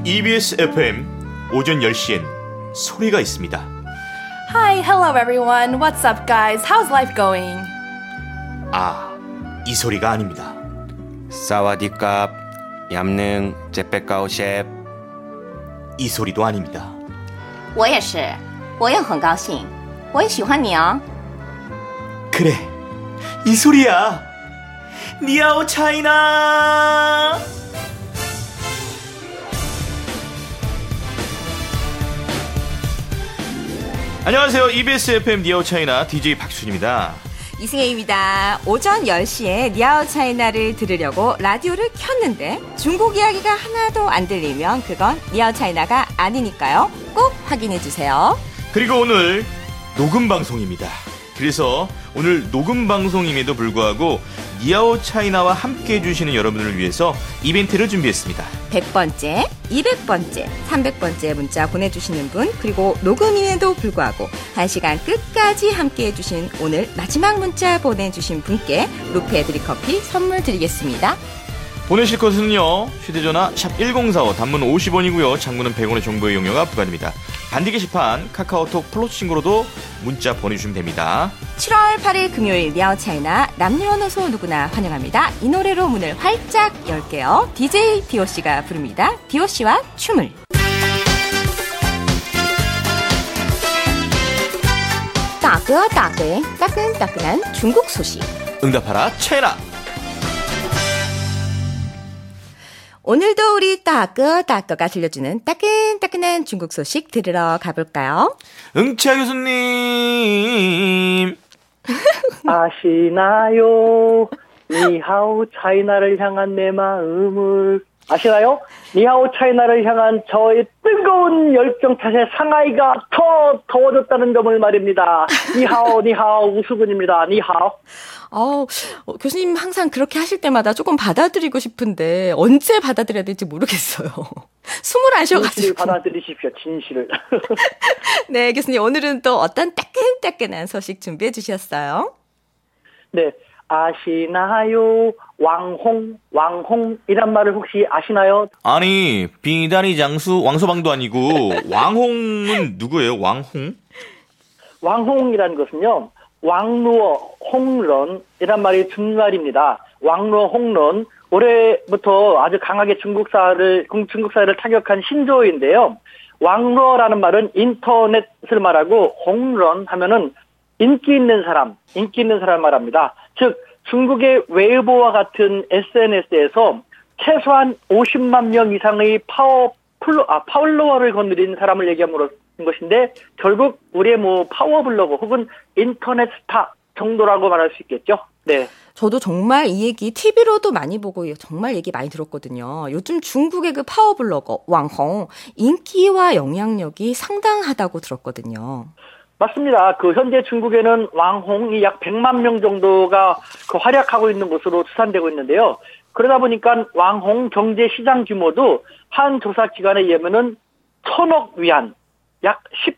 EBS FM 오전 10시엔 소리가 있습니다. Hi, hello everyone. What's up, guys? How's life going? 아, 이 소리가 아닙니다. 사와디캅, 얌능, 제페카오 셰프. 이 소리도 아닙니다. 我也是，我也很高兴，我也喜欢你哦。 그래, 이 소리야. 니하오 차이나. 안녕하세요. EBS FM 니하오 차이나 DJ 박수진입니다. 이승혜입니다. 오전 10시에 니하오 차이나를 들으려고 라디오를 켰는데 중국 이야기가 하나도 안 들리면 그건 니하오 차이나가 아니니까요. 꼭 확인해주세요. 그리고 오늘 녹음 방송입니다. 그래서 오늘 녹음 방송임에도 불구하고 니하오 차이나와 함께 해주시는 여러분을 위해서 이벤트를 준비했습니다. 100번째, 200번째, 300번째 문자 보내주시는 분, 그리고 녹음임에도 불구하고 1시간 끝까지 함께 해주신 오늘 마지막 문자 보내주신 분께 루페 드립커피 선물 드리겠습니다. 보내실 것은요, 휴대전화 샵1045, 단문 50원이고요 장문은 100원의 정보 이용료가 부과됩니다. 반디 게시판 카카오톡 플러스 친구로도 문자 보내주시면 됩니다. 7월 8일 금요일 니하오 차이나 남녀노소 누구나 환영합니다. 이 노래로 문을 활짝 열게요. DJ DOC가 부릅니다. DOC와 춤을. 따끈따끈 따끈따끈한 중국 소식. 응답하라 차이나. 오늘도 우리 따끄가 들려주는 따끈따끈한 중국 소식 들으러 가볼까요? 응치아 교수님. 아시나요? 니하오 차이나를 향한 내 마음을 아시나요? 니하오 차이나를 향한 저의 뜨거운 열정 탓에 상하이가 더 더워졌다는 점을 말입니다. 니하오 우수근입니다. 니하오. 교수님 항상 그렇게 하실 때마다 조금 받아들이고 싶은데 언제 받아들여야 될지 모르겠어요. 숨을 안 쉬어가지고. 진실을 받아들이십시오. 진실을. 네, 교수님 오늘은 또 어떤 따끈따끈한 소식 준비해 주셨어요? 네, 아시나요? 왕홍이란 말을 혹시 아시나요? 아니, 비단이 장수 왕서방도 아니고 왕홍은 누구예요? 왕홍? 왕홍이라는 것은요, 왕루어 홍런이란 말이 준말입니다. 왕루어 홍런, 올해부터 아주 강하게 중국 사회를 타격한 신조어인데요. 왕루어라는 말은 인터넷을 말하고 홍런 하면은 인기 있는 사람 말합니다. 즉 중국의 웨이보와 같은 SNS에서 최소한 50만 명 이상의 파울러워를 거느린 사람을 얘기함으로 것인데 결국 우리의 파워블로거 혹은 인터넷 스타 정도라고 말할 수 있겠죠. 네. 저도 정말 이 얘기 TV로도 많이 보고 정말 얘기 많이 들었거든요. 요즘 중국의 그 파워블로거 왕홍 인기와 영향력이 상당하다고 들었거든요. 맞습니다. 현재 중국에는 왕홍이 약 100만 명 정도가 활약하고 있는 것으로 추산되고 있는데요. 그러다 보니까 왕홍 경제 시장 규모도 한 조사 기관에 의하면은 1,000억 위안, 약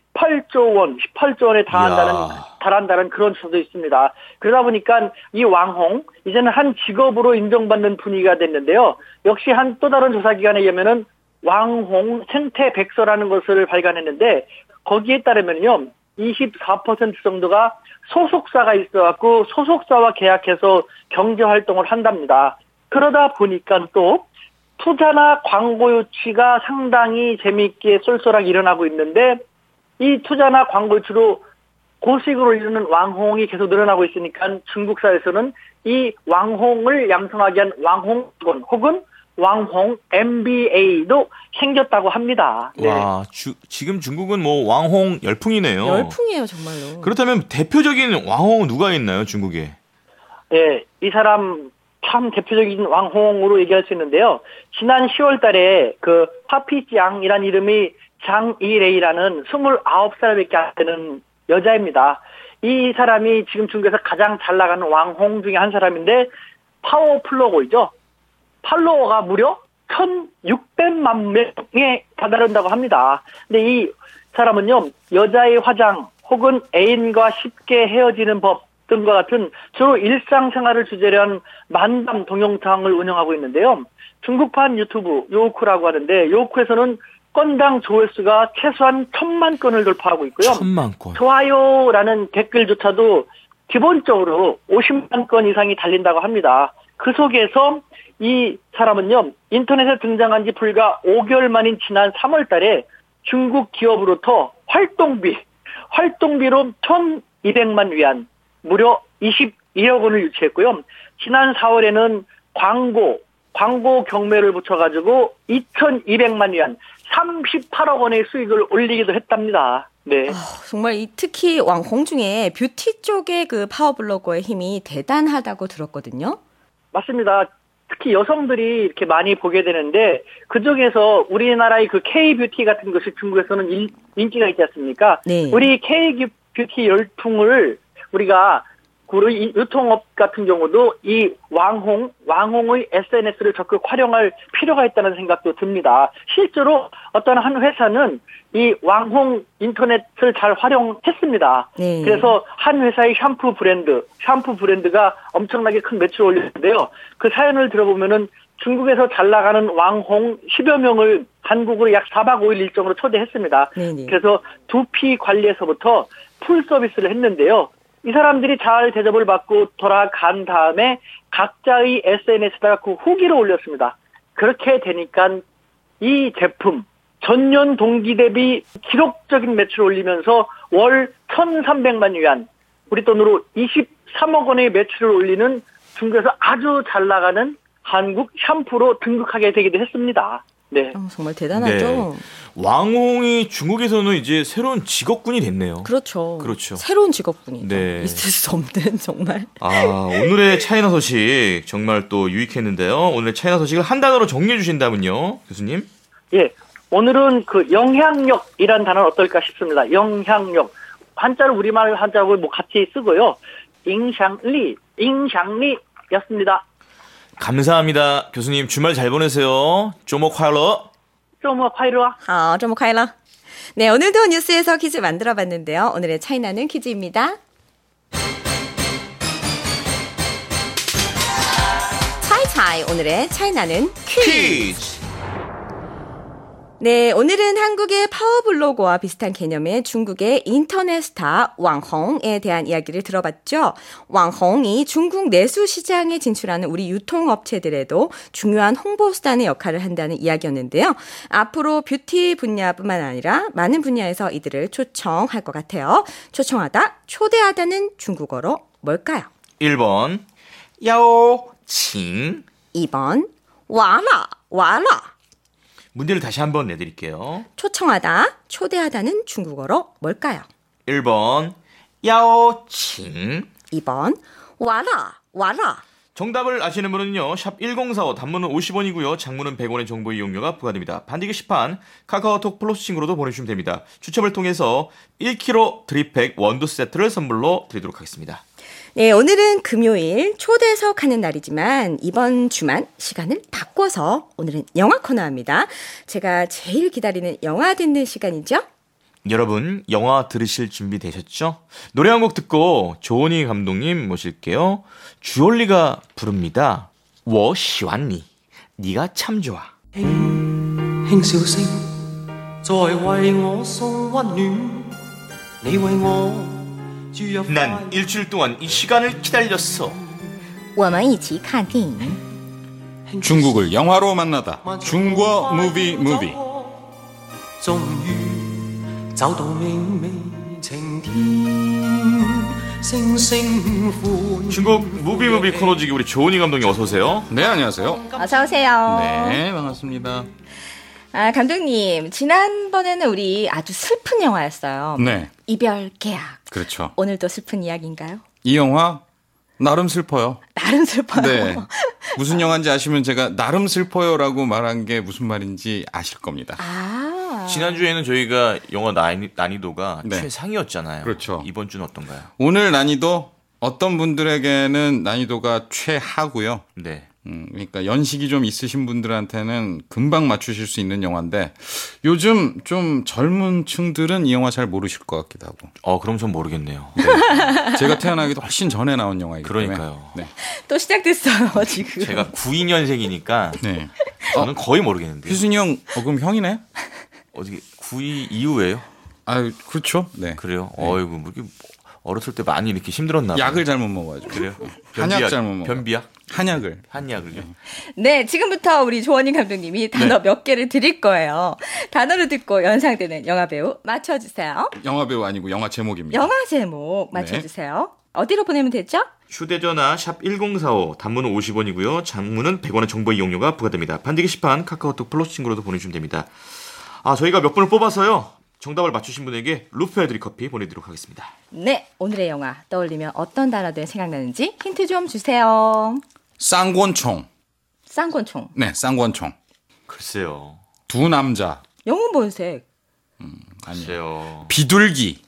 18조 원에 달한다는 그런 조사도 있습니다. 그러다 보니까 이 왕홍, 이제는 한 직업으로 인정받는 분위기가 됐는데요. 역시 또 다른 조사 기관에 의하면은 왕홍 생태백서라는 것을 발간했는데, 거기에 따르면요, 24% 정도가 소속사가 있어갖고 소속사와 계약해서 경제활동을 한답니다. 그러다 보니까 또 투자나 광고 유치가 상당히 재미있게 쏠쏠하게 일어나고 있는데, 이 투자나 광고 유치로 고수익을 올리는 왕홍이 계속 늘어나고 있으니까 중국사에서는 이 왕홍을 양성하게 한 왕홍권 혹은 왕홍 MBA도 생겼다고 합니다. 네. 와, 지금 중국은 왕홍 열풍이네요. 열풍이에요, 정말로. 그렇다면 대표적인 왕홍은 누가 있나요, 중국에? 네, 이 사람 참 대표적인 왕홍으로 얘기할 수 있는데요. 지난 10월 달에 파피짱이라는 이름이 장이레이라는 29살밖에 안 되는 여자입니다. 이 사람이 지금 중국에서 가장 잘 나가는 왕홍 중에 한 사람인데, 파워플로거이죠. 팔로워가 무려 1,600만 명에 다다른다고 합니다. 근데 이 사람은요, 여자의 화장 혹은 애인과 쉽게 헤어지는 법, 등과 같은 주로 일상생활을 주제로 한 만담 동영상을 운영하고 있는데요. 중국판 유튜브 요오쿠라고 하는데 요오쿠에서는 건당 조회수가 최소한 1000만 건을 돌파하고 있고요. 1000만 건. 좋아요라는 댓글조차도 기본적으로 50만 건 이상이 달린다고 합니다. 그 속에서 이 사람은요, 인터넷에 등장한 지 불과 5개월 만인 지난 3월 달에 중국 기업으로부터 활동비로 1200만 위안, 무려 22억 원을 유치했고요. 지난 4월에는 광고 경매를 붙여가지고 2200만 위안, 38억 원의 수익을 올리기도 했답니다. 네. 정말 특히 왕홍 중에 뷰티 쪽의 그 파워블로거의 힘이 대단하다고 들었거든요. 맞습니다. 특히 여성들이 이렇게 많이 보게 되는데 그중에서 우리나라의 그 K-뷰티 같은 것이 중국에서는 인기가 있지 않습니까? 네. 우리 K-뷰티 열풍을 우리가 우리 유통업 같은 경우도 이 왕홍의 SNS를 적극 활용할 필요가 있다는 생각도 듭니다. 실제로 어떤 한 회사는 이 왕홍 인터넷을 잘 활용했습니다. 네. 그래서 한 회사의 샴푸 브랜드가 엄청나게 큰 매출을 올렸는데요. 그 사연을 들어보면은 중국에서 잘 나가는 왕홍 10여 명을 한국으로 약 4박 5일 일정으로 초대했습니다. 네네. 그래서 두피 관리에서부터 풀 서비스를 했는데요. 이 사람들이 잘 대접을 받고 돌아간 다음에 각자의 SNS에다가 그 후기를 올렸습니다. 그렇게 되니까 이 제품 전년 동기 대비 기록적인 매출을 올리면서 월 1,300만 위안, 우리 돈으로 23억 원의 매출을 올리는 중국에서 아주 잘 나가는 한국 샴푸로 등극하게 되기도 했습니다. 네. 정말 대단하죠. 네. 왕홍이 중국에서는 이제 새로운 직업군이 됐네요. 그렇죠. 그렇죠. 새로운 직업군이죠. 네. 있을 수 없는 정말. 오늘의 차이나 소식 정말 또 유익했는데요. 오늘의 차이나 소식을 한 단어로 정리해 주신다면요, 교수님? 예. 오늘은 그 영향력이란 단어는 어떨까 싶습니다. 영향력. 한자를 우리말 한자하고 뭐 같이 쓰고요. 잉샹리였습니다. 감사합니다. 교수님 주말 잘 보내세요. 쪼모 콰일러. 쪼모 콰일러. 쪼모 콰일러. 네, 오늘도 뉴스에서 퀴즈 만들어봤는데요. 오늘의 차이나는 퀴즈입니다. 차이차이 오늘의 차이나는 퀴즈. 네, 오늘은 한국의 파워블로거와 비슷한 개념의 중국의 인터넷 스타 왕홍에 대한 이야기를 들어봤죠. 왕홍이 중국 내수 시장에 진출하는 우리 유통업체들에도 중요한 홍보 수단의 역할을 한다는 이야기였는데요. 앞으로 뷰티 분야뿐만 아니라 많은 분야에서 이들을 초청할 것 같아요. 초청하다, 초대하다는 중국어로 뭘까요? 1번 야오칭. 2번 와라. 문제를 다시 한번 내드릴게요. 초청하다, 초대하다는 중국어로 뭘까요? 1번 야오칭. 2번 와라. 정답을 아시는 분은요. 샵 1045 단문은 50원이고요. 장문은 100원의 정보 이용료가 부과됩니다. 반디 게시판 카카오톡 플러스 친구로도 보내주시면 됩니다. 추첨을 통해서 1kg 드립팩 원두 세트를 선물로 드리도록 하겠습니다. 네, 오늘은 금요일 초대석 하는 날이지만 이번 주만 시간을 바꿔서 오늘은 영화 코너입니다. 제가 제일 기다리는 영화 듣는 시간이죠? 여러분 영화 들으실 준비 되셨죠? 노래 한 곡 듣고 조은희 감독님 모실게요. 주얼리가 부릅니다. 我喜欢你 네가 참 좋아. 輕笑聲在為我送溫暖，你為我 난 일주일 동안 이 시간을 기다렸어. 我们一起看电影。 중국을 영화로 만나다. 중국어 무비. 終於找到明媚晴天，星星歡。 중국 무비 코너지기 우리 조은희 감독님 어서 오세요. 네, 안녕하세요. 어서 오세요. 네, 반갑습니다. 감독님, 지난번에는 우리 아주 슬픈 영화였어요. 네, 이별 계약. 그렇죠. 오늘도 슬픈 이야기인가요? 이 영화 나름 슬퍼요. 나름 슬퍼요. 네. 무슨 영화인지 아시면 제가 나름 슬퍼요라고 말한 게 무슨 말인지 아실 겁니다. 지난주에는 저희가 영화 난이도가 네. 최상이었잖아요. 그렇죠. 이번 주는 어떤가요? 오늘 난이도 어떤 분들에게는 난이도가 최하고요. 네. 그러니까 연식이 좀 있으신 분들한테는 금방 맞추실 수 있는 영화인데 요즘 좀 젊은 층들은 이 영화 잘 모르실 것 같기도 하고. 그럼 전 모르겠네요. 네. 제가 태어나기도 훨씬 전에 나온 영화이기 그러니까요. 때문에. 네. 또 시작됐어요, 지금. 제가 92년생이니까 네. 저는 거의 모르겠는데. 희순이 형, 그럼 형이네? 어떻게 92 이후에요? 아, 그렇죠. 네. 그래요? 어이구, 뭐 이렇게 어렸을 때 많이 이렇게 힘들었나 봐요. 약을 잘못 먹어가지고. 그래요? 한약 잘못 먹어. 변비약? 한약을. 한약을요? 네, 지금부터 우리 조원희 감독님이 단어 몇 개를 드릴 거예요. 단어를 듣고 연상되는 영화배우 맞춰주세요. 영화배우 아니고 영화 제목입니다. 영화 제목 맞춰주세요. 어디로 보내면 되죠? 휴대전화 샵 1045, 단문은 50원이고요. 장문은 100원의 정보 이용료가 부과됩니다. 반디기 시판 카카오톡 플러스 친구로도 보내주시면 됩니다. 저희가 몇 분을 뽑아서요. 정답을 맞추신 분에게 루페 애드리 커피 보내드리도록 하겠습니다. 네, 오늘의 영화 떠올리면 어떤 단어들 생각나는지 힌트 좀 주세요. 쌍권총. 쌍권총. 네, 쌍권총. 글쎄요. 두 남자. 영웅본색. 글쎄요. 비둘기.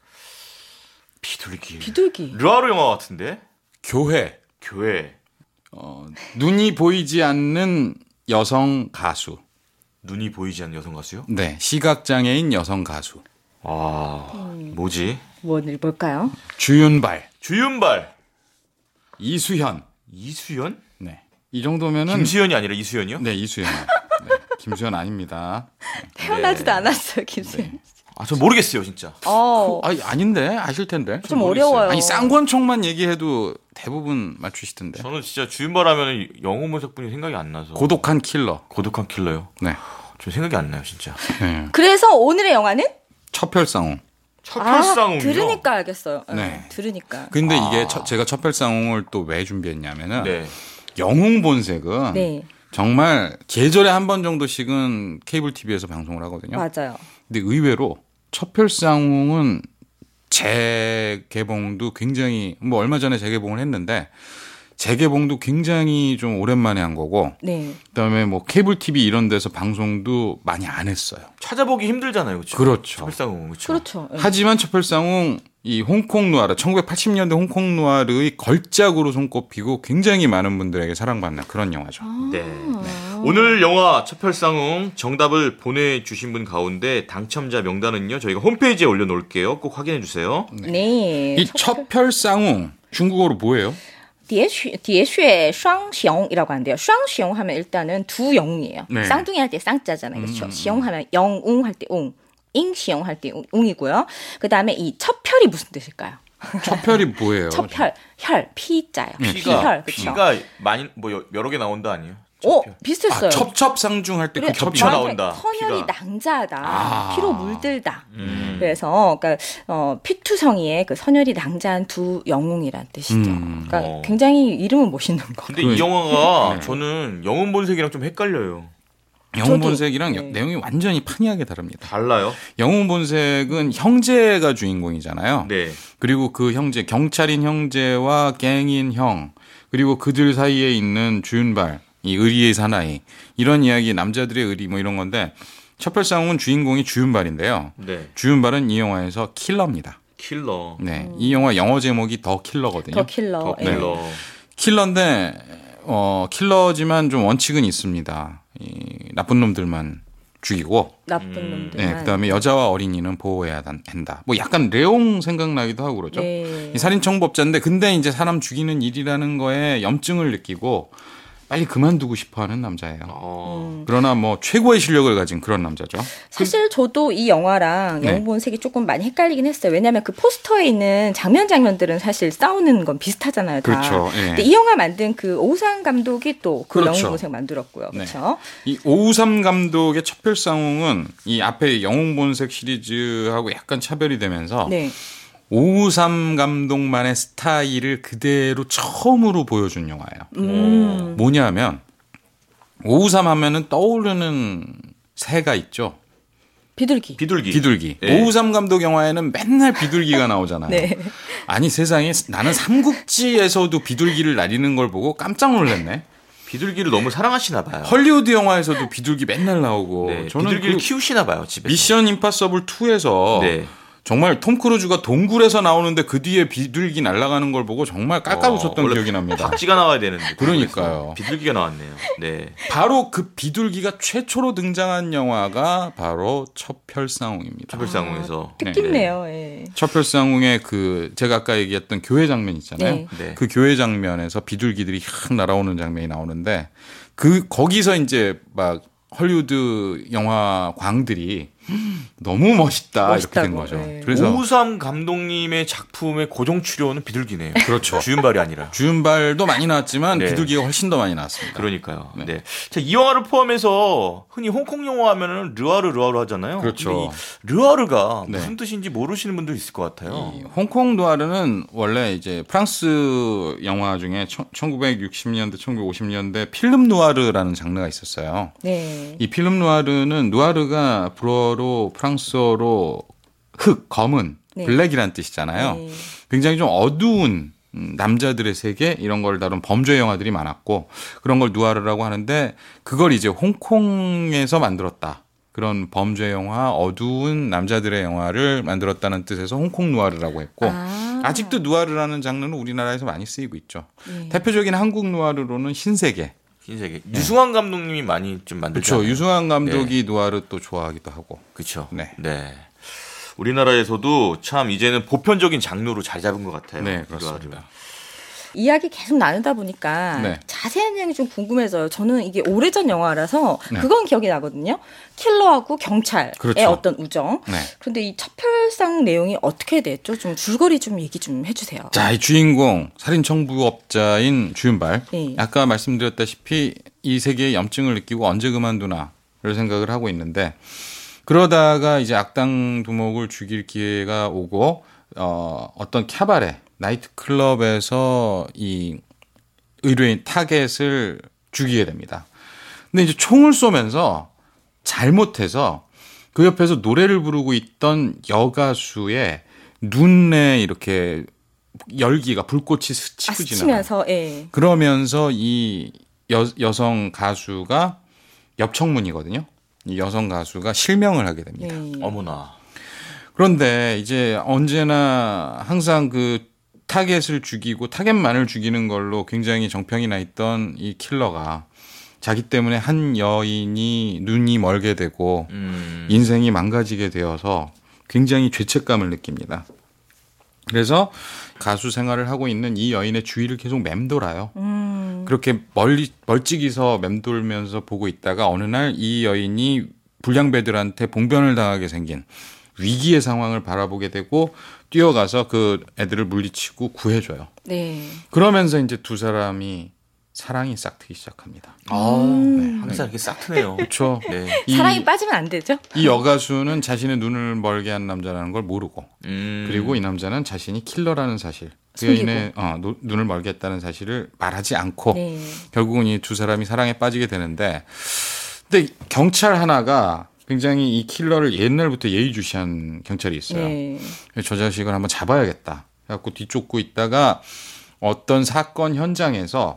비둘기. 르아르 영화 같은데? 교회. 교회. 눈이 보이지 않는 여성 가수. 눈이 보이지 않는 여성 가수요? 네, 시각장애인 여성 가수. 뭐지? 뭘까요? 주윤발. 주윤발. 이수현. 이수연? 네. 이 정도면은. 김수현이 아니라 이수연이요? 네, 이수연. 네, 김수현 아닙니다. 태어나지도 않았어요, 김수현. 저 모르겠어요, 진짜. 아닌데? 아실 텐데. 좀 어려워요. 아니, 쌍권총만 얘기해도 대부분 맞추시던데. 저는 진짜 주윤발 하면 영웅본색 분이 생각이 안 나서. 고독한 킬러. 고독한 킬러요? 네. 좀 생각이 안 나요, 진짜. 네. 그래서 오늘의 영화는? 첩혈상웅. 첩혈상웅이요? 들으니까 알겠어요. 네. 들으니까. 근데 이게 제가 첩혈상웅을 또 왜 준비했냐면은 네. 영웅본색은 네. 정말 계절에 한 번 정도씩은 케이블 TV에서 방송을 하거든요. 맞아요. 근데 의외로 첩혈상웅은 재개봉도 굉장히 뭐 얼마 전에 재개봉을 했는데 재개봉도 굉장히 좀 오랜만에 한 거고 네. 그다음에 뭐 케이블 TV 이런 데서 방송도 많이 안 했어요. 찾아보기 힘들잖아요, 그렇죠? 그렇죠. 첩혈상웅, 그렇죠? 그렇죠. 네. 하지만 첩혈상웅 이 홍콩 누아르 1980년대 홍콩 누아르의 걸작으로 손꼽히고 굉장히 많은 분들에게 사랑받는 그런 영화죠. 네. 오늘 영화 첩혈상웅 정답을 보내주신 분 가운데 당첨자 명단은요 저희가 홈페이지에 올려놓을게요. 꼭 확인해 주세요. 네. 이 첩혈상웅 중국어로 뭐예요? 喋血双雄이라고 하는데요. 双雄 하면 일단은 두 영웅이에요. 네. 쌍둥이 할 때 쌍자잖아요. 그렇죠. 雄하면 영웅 할 때 웅. 잉시용 할 때 웅이고요. 그다음에 이 첩혈이 무슨 뜻일까요? 첩혈이 뭐예요? 첩혈, 혈, 피자요. 피가 그렇죠. 피가 많이 뭐 여러 개 나온다 아니에요? 비슷했어요. 첩첩상중할 때 그 겹쳐 겹쳐 나온다. 선혈이 피가. 낭자하다. 피로 물들다. 그래서 그러니까 피투성이의 그 선혈이 낭자한 두 영웅이란 뜻이죠. 그러니까 굉장히 이름은 멋있는 거. 근데 이 영화가 저는 영웅본색이랑 좀 헷갈려요. 영웅본색이랑 네. 내용이 완전히 판이하게 다릅니다. 달라요? 영웅본색은 형제가 주인공이잖아요. 네. 그리고 그 형제, 경찰인 형제와 갱인 형, 그리고 그들 사이에 있는 주윤발, 이 의리의 사나이, 이런 이야기, 남자들의 의리 뭐 이런 건데, 첩혈상웅은 주인공이 주윤발인데요. 네. 주윤발은 이 영화에서 킬러입니다. 킬러. 네. 이 영화 영어 제목이 더 킬러거든요. 더 킬러. 더 예. 킬러. 킬러인데, 킬러지만 좀 원칙은 있습니다. 이 나쁜 놈들만 죽이고, 나쁜 놈들. 네, 그다음에 여자와 어린이는 보호해야 한다. 뭐 약간 레옹 생각나기도 하고 그러죠. 네. 이 살인 청부업자인데 근데 이제 사람 죽이는 일이라는 거에 염증을 느끼고 빨리 그만두고 싶어하는 남자예요. 그러나 뭐 최고의 실력을 가진 그런 남자죠. 사실 저도 이 영화랑 네. 영웅본색이 조금 많이 헷갈리긴 했어요. 왜냐하면 그 포스터에 있는 장면들은 사실 싸우는 건 비슷하잖아요. 다. 그렇죠. 예. 근데 이 영화 만든 그 오우상 감독이 또 그 그렇죠. 영웅본색 만들었고요. 네. 그렇죠. 이 오우삼 감독의 첩혈상웅은 이 앞에 영웅본색 시리즈하고 약간 차별이 되면서 네. 오우삼 감독만의 스타일을 그대로 처음으로 보여준 영화예요. 뭐냐면 오우삼 하면은 떠오르는 새가 있죠. 비둘기. 비둘기. 네. 오우삼 감독 영화에는 맨날 비둘기가 나오잖아요. 네. 아니 세상에 나는 삼국지에서도 비둘기를 날리는 걸 보고 깜짝 놀랐네. 비둘기를 너무 사랑하시나 봐요. 헐리우드 영화에서도 비둘기 맨날 나오고 네, 저는 비둘기를 그 키우시나 봐요, 집에. 미션 임파서블 2에서 네. 정말 톰 크루즈가 동굴에서 나오는데 그 뒤에 비둘기 날아가는 걸 보고 정말 깔깔 웃었던 원래 기억이 납니다. 박쥐가 나와야 되는데. 그러니까요. 비둘기가 나왔네요. 네. 바로 그 비둘기가 최초로 등장한 영화가 바로 첩혈상웅입니다. 첩혈상웅에서. 뜻깊네요. 예. 첩혈상웅의 그 제가 아까 얘기했던 교회 장면 있잖아요. 네. 네. 그 교회 장면에서 비둘기들이 확 날아오는 장면이 나오는데 거기서 이제 막 헐리우드 영화 광들이 너무 멋있다 이렇게 된 멋있다고, 거죠. 네. 그래서 오우삼 감독님의 작품의 고정 출연은 비둘기네요. 그렇죠. 주윤발이 아니라. 주윤발도 많이 나왔지만 네. 비둘기가 훨씬 더 많이 나왔습니다. 그러니까요. 네. 네. 자, 이 영화를 포함해서 흔히 홍콩 영화 하면은 르와르 하잖아요. 그렇죠. 근데 이 르와르가 네. 무슨 뜻인지 모르시는 분들 있을 것 같아요. 이 홍콩 누아르는 원래 이제 프랑스 영화 중에 1960년대, 1950년대 필름 누아르라는 장르가 있었어요. 네. 이 필름 누아르는 누아르가 불어로 프랑스어로 흑, 검은, 네. 블랙이란 뜻이잖아요. 네. 굉장히 좀 어두운 남자들의 세계 이런 걸 다룬 범죄 영화들이 많았고 그런 걸 누아르라고 하는데 그걸 이제 홍콩에서 만들었다. 그런 범죄 영화, 어두운 남자들의 영화를 만들었다는 뜻에서 홍콩 누아르라고 했고 아직도 누아르라는 장르는 우리나라에서 많이 쓰이고 있죠. 네. 대표적인 한국 누아르로는 신세계. 흰색에 유승환 감독님이 많이 좀 만들죠. 그렇죠. 유승환 감독이 누아르 또 좋아하기도 하고. 그렇죠. 네. 네. 우리나라에서도 참 이제는 보편적인 장르로 자리 잡은 것 같아요. 네, 그렇습니다. 르와르가. 이야기 계속 나누다 보니까 네. 자세한 내용이 좀 궁금해져요. 저는 이게 오래전 영화라서 네. 그건 기억이 나거든요. 킬러하고 경찰의 그렇죠. 어떤 우정. 네. 그런데 이 첩혈상 내용이 어떻게 됐죠? 좀 줄거리 좀 얘기 좀 해주세요. 자, 이 주인공 살인 청부업자인 주윤발. 네. 아까 말씀드렸다시피 이 세계에 염증을 느끼고 언제 그만두나를 생각을 하고 있는데 그러다가 이제 악당 두목을 죽일 기회가 오고 어떤 캐바레 나이트 클럽에서 이 의뢰인 타겟을 죽이게 됩니다. 근데 이제 총을 쏘면서 잘못해서 그 옆에서 노래를 부르고 있던 여가수의 눈에 이렇게 열기가 불꽃이 스치고 지나가요. 스치면서 예. 그러면서 이 여성 가수가 옆청문이거든요. 이 여성 가수가 실명을 하게 됩니다. 네. 어머나. 그런데 이제 언제나 항상 그 타겟을 죽이고 타겟만을 죽이는 걸로 굉장히 정평이 나 있던 이 킬러가 자기 때문에 한 여인이 눈이 멀게 되고 인생이 망가지게 되어서 굉장히 죄책감을 느낍니다. 그래서 가수 생활을 하고 있는 이 여인의 주위를 계속 맴돌아요. 그렇게 멀찍이서 맴돌면서 보고 있다가 어느 날 이 여인이 불량배들한테 봉변을 당하게 생긴 위기의 상황을 바라보게 되고 뛰어가서 그 애들을 물리치고 구해줘요. 네. 그러면서 이제 두 사람이 사랑이 싹트기 시작합니다. 항상 이렇게 싹 트네요. 그렇죠. 네. 사랑이 빠지면 안 되죠? 이 여가수는 자신의 눈을 멀게 한 남자라는 걸 모르고 그리고 이 남자는 자신이 킬러라는 사실 그 여인의 눈을 멀게 했다는 사실을 말하지 않고 네. 결국은 이 두 사람이 사랑에 빠지게 되는데 근데 경찰 하나가 굉장히 이 킬러를 옛날부터 예의주시한 경찰이 있어요. 네. 저 자식을 한번 잡아야겠다. 그래갖고 뒤쫓고 있다가 어떤 사건 현장에서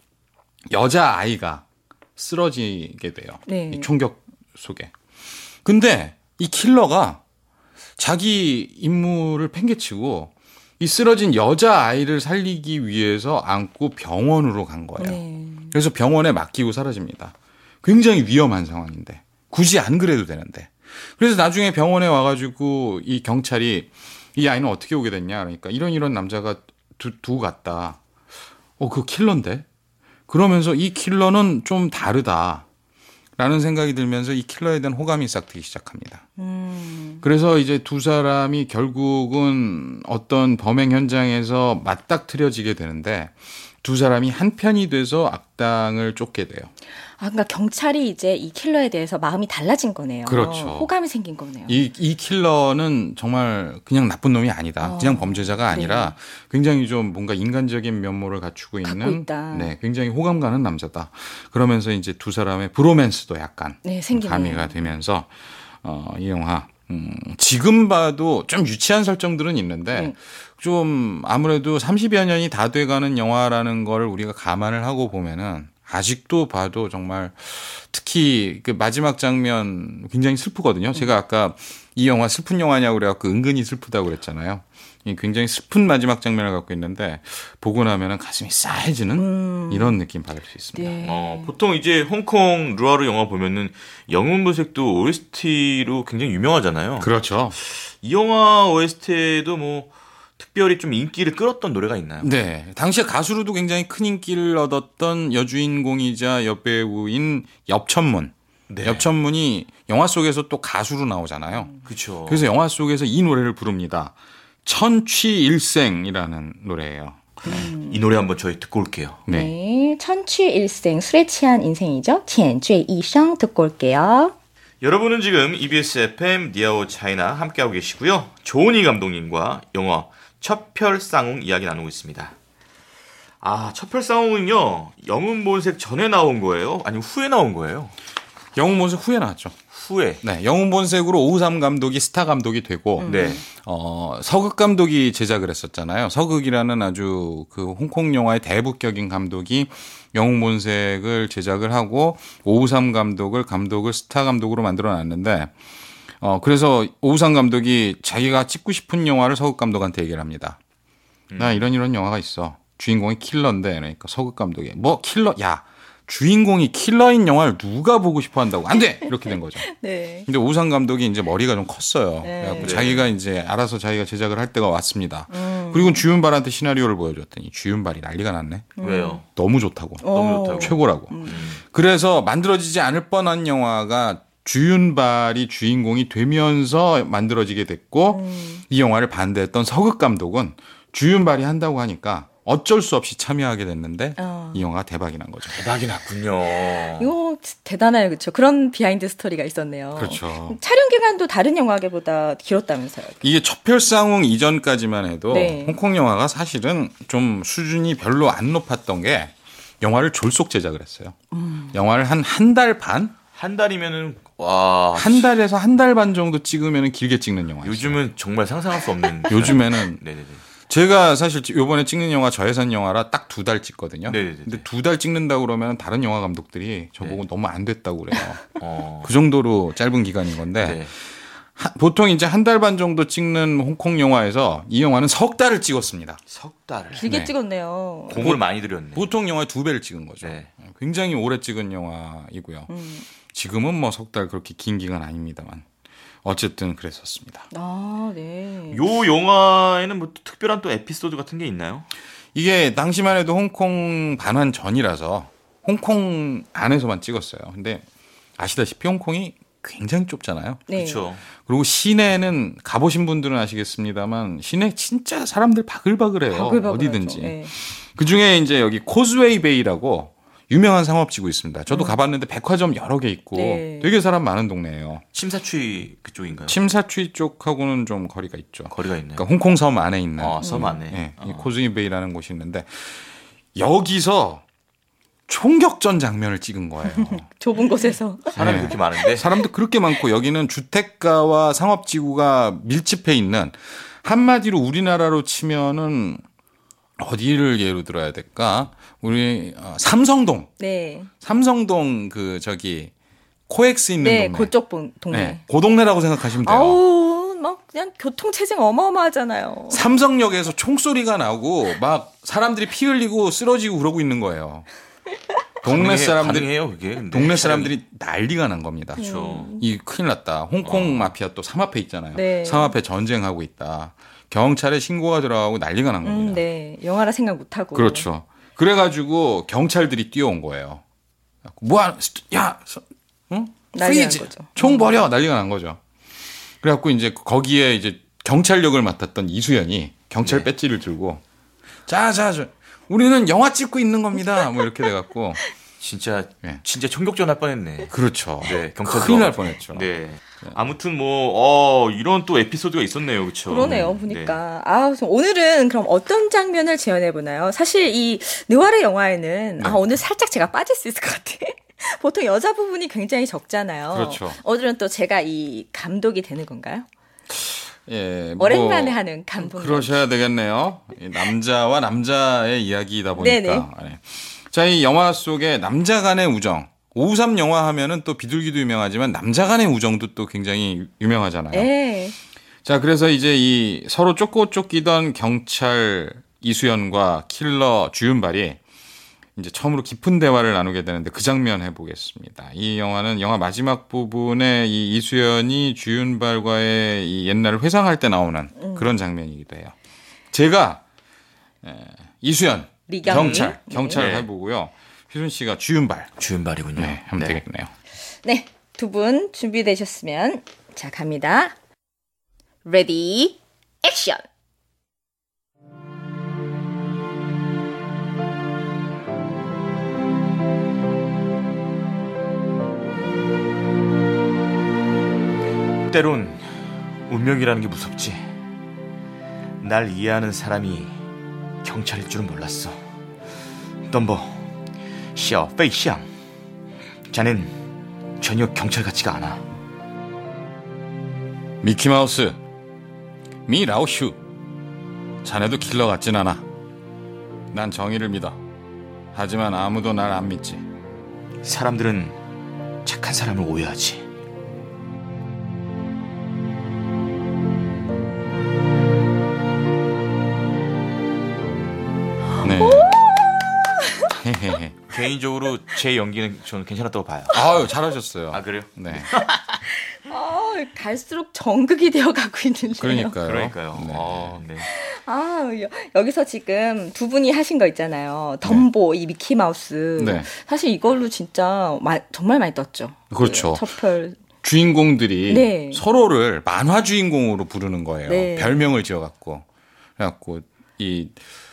여자아이가 쓰러지게 돼요. 네. 이 총격 속에. 근데 이 킬러가 자기 임무를 팽개치고 이 쓰러진 여자아이를 살리기 위해서 안고 병원으로 간 거예요. 네. 그래서 병원에 맡기고 사라집니다. 굉장히 위험한 상황인데 굳이 안 그래도 되는데. 그래서 나중에 병원에 와가지고 이 경찰이 이 아이는 어떻게 오게 됐냐 그러니까 이런 남자가 두고 갔다. 그 킬러인데? 그러면서 이 킬러는 좀 다르다라는 생각이 들면서 이 킬러에 대한 호감이 싹트기 시작합니다. 그래서 이제 두 사람이 결국은 어떤 범행 현장에서 맞닥뜨려지게 되는데 두 사람이 한 편이 돼서 악당을 쫓게 돼요. 아, 그러니까 경찰이 이제 이 킬러에 대해서 마음이 달라진 거네요. 그렇죠. 호감이 생긴 거네요. 이 킬러는 정말 그냥 나쁜 놈이 아니다. 그냥 범죄자가 아니라 굉장히 좀 뭔가 인간적인 면모를 갖추고 있는 있다. 네, 굉장히 호감 가는 남자다. 그러면서 이제 두 사람의 브로맨스도 약간 네, 생기네요. 가미가 되면서 이 영화 지금 봐도 좀 유치한 설정들은 있는데 좀 아무래도 30여 년이 다 돼가는 영화라는 걸 우리가 감안을 하고 보면은 아직도 봐도 정말 특히 그 마지막 장면 굉장히 슬프거든요. 제가 아까 이 영화 슬픈 영화냐고 그래갖고 은근히 슬프다고 그랬잖아요. 이 굉장히 슬픈 마지막 장면을 갖고 있는데 보고 나면은 가슴이 싸해지는 이런 느낌 받을 수 있습니다. 네. 보통 이제 홍콩 루아르 영화 보면은 영웅본색도 OST로 굉장히 유명하잖아요. 그렇죠. 이 영화 OST에도 뭐 특별히 좀 인기를 끌었던 노래가 있나요? 네. 당시에 가수로도 굉장히 큰 인기를 얻었던 여주인공이자 여배우인 엽천문. 네. 엽천문이 영화 속에서 또 가수로 나오잖아요. 그렇죠. 그래서 영화 속에서 이 노래를 부릅니다. 천취일생이라는 노래예요. 이 노래 한번 저희 듣고 올게요. 네. 네, 천취일생, 술에 취한 인생이죠. 浅醉一生 듣고 올게요. 여러분은 지금 EBS FM 니아오 차이나 함께하고 계시고요. 조은희 감독님과 영화 첩혈상웅 이야기 나누고 있습니다. 첩혈상웅은요. 영웅본색 전에 나온 거예요? 아니면 후에 나온 거예요? 영웅본색 후에 나왔죠. 후에. 네, 영웅본색으로 오우삼 감독이 스타 감독이 되고 네. 서극 감독이 제작을 했었잖아요. 서극이라는 아주 그 홍콩 영화의 대북격인 감독이 영웅본색을 제작을 하고 오우삼 감독을 스타 감독으로 만들어 놨는데 그래서 오우삼 감독이 자기가 찍고 싶은 영화를 서극 감독한테 얘기를 합니다. 나 이런 영화가 있어. 주인공이 킬러인데 그러니까 서극 감독이 뭐 킬러 야 주인공이 킬러인 영화를 누가 보고 싶어 한다고 안 돼! 이렇게 된 거죠. 네. 근데 오상 감독이 이제 머리가 좀 컸어요. 네. 그래갖고 자기가 이제 알아서 자기가 제작을 할 때가 왔습니다. 그리고 주윤발한테 시나리오를 보여줬더니 주윤발이 난리가 났네. 왜요? 너무 좋다고. 너무 좋다고. 최고라고. 그래서 만들어지지 않을 뻔한 영화가 주윤발이 주인공이 되면서 만들어지게 됐고 이 영화를 반대했던 서극 감독은 주윤발이 한다고 하니까 어쩔 수 없이 참여하게 됐는데 이 영화가 대박이 난 거죠. 대박이 났군요. 이거 대단해요. 그렇죠. 그런 비하인드 스토리가 있었네요. 그렇죠. 촬영 기간도 다른 영화계보다 길었다면서요. 이게 첩혈상웅 이전까지만 해도 네. 홍콩 영화가 사실은 좀 수준이 별로 안 높았던 게 영화를 졸속 제작을 했어요. 영화를 한 달 반? 한 달이면은 와. 한 달에서 한 달 반 정도 찍으면 길게 찍는 영화예요. 요즘은 정말 상상할 수 없는. 요즘에는 네네네. 제가 사실 요번에 찍는 영화 저예산 영화라 딱 2달 찍거든요. 네네네. 근데 2달 찍는다고 그러면 다른 영화 감독들이 저보고 너무 안 됐다고 그래요. 어. 그 정도로 짧은 기간인 건데 네. 보통 이제 한 달 반 정도 찍는 홍콩 영화에서 이 영화는 석 달을 찍었습니다. 석 달을. 길게 네. 찍었네요. 공을 많이 들였네. 보통 영화의 2배를 찍은 거죠. 네. 굉장히 오래 찍은 영화이고요. 지금은 뭐 석 달 그렇게 긴 기간 아닙니다만 어쨌든 그랬었습니다. 아, 네. 요 영화에는 뭐 특별한 또 에피소드 같은 게 있나요? 이게 당시만 해도 홍콩 반환 전이라서 홍콩 안에서만 찍었어요. 근데 아시다시피 홍콩이 굉장히 좁잖아요. 네. 그렇죠. 그리고 시내는 가보신 분들은 아시겠습니다만 시내 진짜 사람들 바글바글해요. 바글바글하죠. 어디든지. 네. 그중에 이제 여기 코즈웨이 베이라고 유명한 상업지구 있습니다. 저도 가봤는데 백화점 여러 개 있고 네. 되게 사람 많은 동네예요. 침사추이 그쪽인가요? 침사추이 쪽하고는 좀 거리가 있죠. 거리가 있네요. 그러니까 홍콩 섬 안에 있는 섬 안에. 네, 이 코즈웨이 베이라는 곳이 있는데 여기서 총격전 장면을 찍은 거예요. 좁은 곳에서. 사람이 네. 그렇게 많은데. 사람도 그렇게 많고 여기는 주택가와 상업지구가 밀집해 있는 한마디로 우리나라로 치면은 어디를 예로 들어야 될까? 우리 삼성동. 네. 삼성동 그 저기 코엑스 있는 네, 동네. 그쪽 동네. 네, 그 동네라고 생각하시면 돼요. 아우, 막 그냥 교통체증 어마어마하잖아요. 삼성역에서 총소리가 나고 막 사람들이 피 흘리고 쓰러지고 그러고 있는 거예요. 동네 사람들이 가능해요, 그게. 근데 동네 사람들이 난리가 난 겁니다. 그렇죠. 이 큰일 났다. 홍콩 마피아 또 삼합회 있잖아요. 네. 삼합회 전쟁하고 있다. 경찰에 신고가 들어가고 난리가 난 겁니다. 네. 영화라 생각 못하고. 그렇죠. 그래가지고 경찰들이 뛰어온 거예요. 뭐야, 야, 응? 난리 난 프리즈, 거죠. 총 버려, 난리가 난 거죠. 그래갖고 이제 거기에 이제 경찰력을 맡았던 이수연이 경찰 네. 배지를 들고 자, 우리는 영화 찍고 있는 겁니다. 뭐 이렇게 돼갖고 진짜 네. 진짜 총격전 할 뻔했네. 그렇죠. 네, 경찰 큰일 날 들어가지고. 뻔했죠. 네. 아무튼 뭐 이런 또 에피소드가 있었네요, 그렇죠? 그러네요, 보니까. 아, 그래서 오늘은 그럼 어떤 장면을 재현해보나요? 사실 이 느와르 영화에는, 네. 오늘 살짝 제가 빠질 수 있을 것 같아. 보통 여자 부분이 굉장히 적잖아요. 그렇죠. 오늘은 또 제가 이 감독이 되는 건가요? 예, 오랜만에 하는 감독. 그러셔야 되겠네요. 이 남자와 남자의 이야기이다 보니까. 네네. 네. 자, 이 영화 속에 남자 간의 우정. 553 영화 하면은 또 비둘기도 유명하지만 남자 간의 우정도 또 굉장히 유명하잖아요. 네. 자, 그래서 이제 이 서로 쫓기던 경찰 이수연과 킬러 주윤발이 이제 처음으로 깊은 대화를 나누게 되는데 그 장면 해보겠습니다. 이 영화는 영화 마지막 부분에 이 이수연이 주윤발과의 이 옛날을 회상할 때 나오는 그런 장면이기도 해요. 제가 이수연 리경이. 경찰을 네. 해보고요. 휘순 씨가 주윤발. 주윤발이군요. 네, 하면 되겠네요. 네, 두 분 준비되셨으면 자 갑니다. 레디 액션. 때론 운명이라는 게 무섭지. 날 이해하는 사람이 경찰일 줄은 몰랐어. 덤버, 샤오 페이샹. 자넨 전혀 경찰 같지가 않아. 미키마우스, 미라오슈. 자네도 킬러 같진 않아. 난 정의를 믿어. 하지만 아무도 날 안 믿지. 사람들은 착한 사람을 오해하지. 네. 헤헤헤. 개인적으로 제 연기는 저는 괜찮았다고 봐요. 아유, 잘하셨어요. 아, 그래요? 네. 갈수록 정극이 되어가고 있는데요. 그러니까요. 그러니까요. 네. 네. 여기서 지금 두 분이 하신 거 있잖아요. 덤보, 이 미키마우스. 네. 사실 이걸로 진짜 정말 많이 떴죠. 그렇죠. 첫별. 주인공들이 네. 서로를 만화 주인공으로 부르는 거예요. 네. 별명을 지어갖고. 그래갖고 이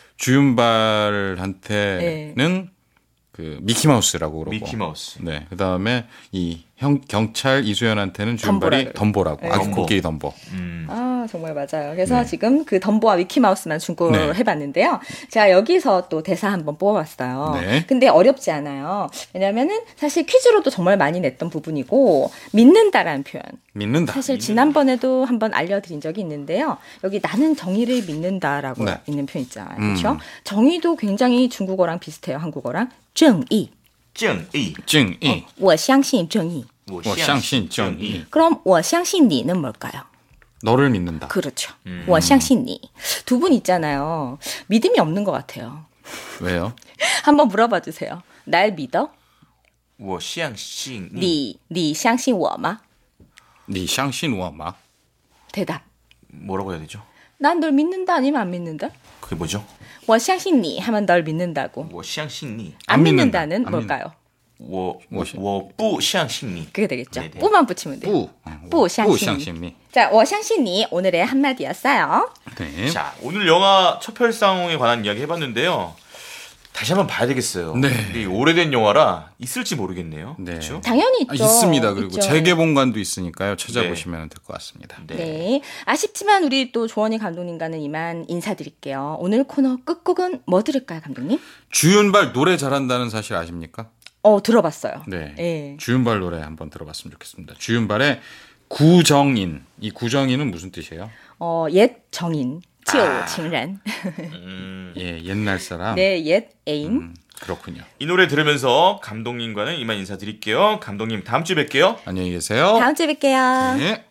주윤발한테는 그 미키마우스라고 그러고. 미키마우스. 네. 그 다음에 이 경찰 이수연한테는 주윤발이 덤보라고. 네. 아기 덤보. 코끼리 덤보. 정말 맞아요. 그래서 네. 지금 그 덤보와 미키마우스만 중고를 네. 해봤는데요. 제가 여기서 또 대사 한번 뽑아봤어요. 네. 근데 어렵지 않아요. 왜냐면은 사실 퀴즈로도 정말 많이 냈던 부분이고, 믿는다라는 표현. 믿는다. 사실 지난번에도 한번 알려드린 적이 있는데요. 여기 나는 정의를 믿는다라고 네. 있는 표현 있잖아요. 그렇죠? 정의도 굉장히 중국어랑 비슷해요. 한국어랑. 正义. 正义. 증이. 我相信正义. 我相信正义. 그럼 我相信你는 뭘까요? 너를 믿는다. 그렇죠. 我相信你. 두 분 있잖아요. 믿음이 없는 것 같아요. 왜요? 한번 물어봐 주세요. 날 믿어? 我相信你. 你相信我吗? 니 샹신 워마. 대답. 뭐라고 해야 되죠? 난 널 믿는다 아니면 안 믿는다? 그게 뭐죠? 我相信你 하면 널 믿는다고. 我相信你. 안 안 믿는다. 믿는다는 안 뭘까요? 我不相信你. 그게 되겠죠. 네네. 뿌만 붙이면 돼요. 뿌. 相信你. 샹신니. 자, 我相信你 오늘의 한마디였어요. 네. 자, 오늘 영화 첩혈상홍에 관한 이야기 해봤는데요. 다시 한번 봐야 되겠어요. 네. 이 오래된 영화라 있을지 모르겠네요. 네. 그렇죠? 당연히 있죠. 있습니다. 그리고 있죠. 재개봉관도 있으니까요. 찾아보시면 될 것 같습니다. 네. 아쉽지만 우리 또 조원희 감독님과는 이만 인사드릴게요. 오늘 코너 끝곡은 뭐 들을까요, 감독님? 주윤발 노래 잘한다는 사실 아십니까? 들어봤어요. 네. 예. 주윤발 노래 한번 들어봤으면 좋겠습니다. 주윤발의 구정인. 이 구정인은 무슨 뜻이에요? 옛 정인, 旧情人. 예, 옛날 사람. 네, 옛 애인. 그렇군요. 이 노래 들으면서 감독님과는 이만 인사드릴게요. 감독님 다음 주에 뵐게요. 안녕히 계세요. 다음 주에 뵐게요. 네.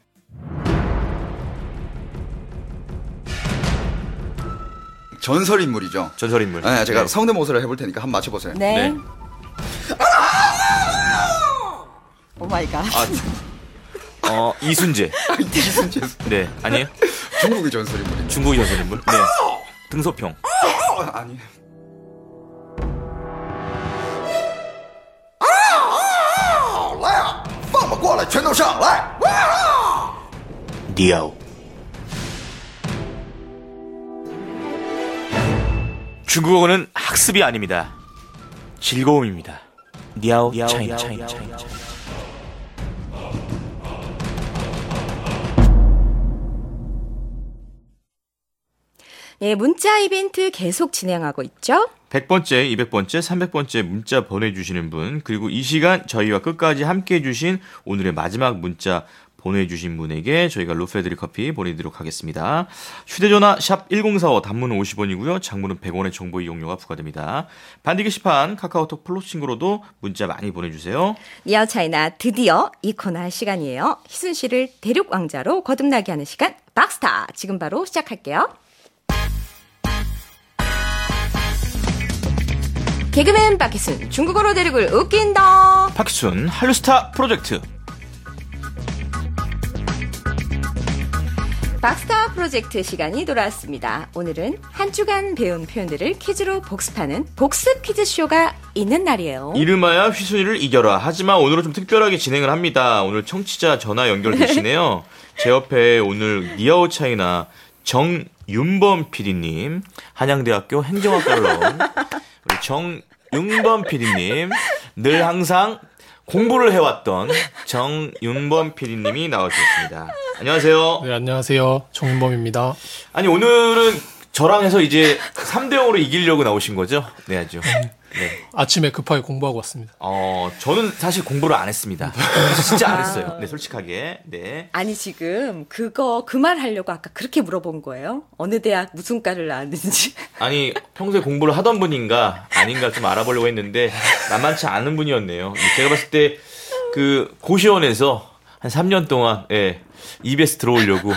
전설 인물이죠. 전설 인물. 네, 제가 네. 성대모사를 해볼 테니까 한번 맞춰보세요. 네. 네. 오 마이 갓. 이순재. 이순재. 네, 아니에요? 중국의 전설 인물이죠. 중국의 전설 인물. 네. 등소평. 아니. 니아오. 중국어는 학습이 아닙니다. 즐거움입니다. 니아오 차이나. 예, 문자 이벤트 계속 진행하고 있죠? 100번째, 200번째, 300번째 문자 보내주시는 분, 그리고 이 시간 저희와 끝까지 함께 해주신 오늘의 마지막 문자 보내주신 분에게 저희가 루페드리 커피 보내드리도록 하겠습니다. 휴대전화 샵 1045 단문은 50원이고요. 장문은 100원의 정보 이용료가 부과됩니다. 반디 게시판 카카오톡 플러스 친구로도 문자 많이 보내주세요. 니아오 차이나 드디어 이 코너 할 시간이에요. 희순 씨를 대륙 왕자로 거듭나게 하는 시간 박스타 지금 바로 시작할게요. 개그맨 박희순 중국어로 대륙을 웃긴다. 박희순 한류스타 프로젝트. 박스타 프로젝트 시간이 돌아왔습니다. 오늘은 한 주간 배운 표현들을 퀴즈로 복습하는 복습 퀴즈쇼가 있는 날이에요. 이름하여 휘순이를 이겨라. 하지만 오늘은 좀 특별하게 진행을 합니다. 오늘 청취자 전화 연결되시네요. 제 옆에 오늘 니아오 차이나 정윤범 PD님, 한양대학교 행정학과를 나온 우리 정윤범 PD님, 늘 항상 공부를 해왔던 정윤범 PD님이 나와주셨습니다. 안녕하세요. 네, 안녕하세요. 정윤범입니다. 아니, 오늘은 저랑 해서 이제 3대0으로 이기려고 나오신 거죠? 네, 아주. 네. 아침에 급하게 공부하고 왔습니다. 저는 사실 공부를 안 했습니다. 진짜 안 했어요. 네, 솔직하게. 네. 아니, 지금 그 말 하려고 아까 그렇게 물어본 거예요? 어느 대학 무슨 과를 나왔는지. 아니, 평소에 공부를 하던 분인가 아닌가 좀 알아보려고 했는데 만만치 않은 분이었네요. 제가 봤을 때 그 고시원에서 한 3년 동안 EBS 들어오려고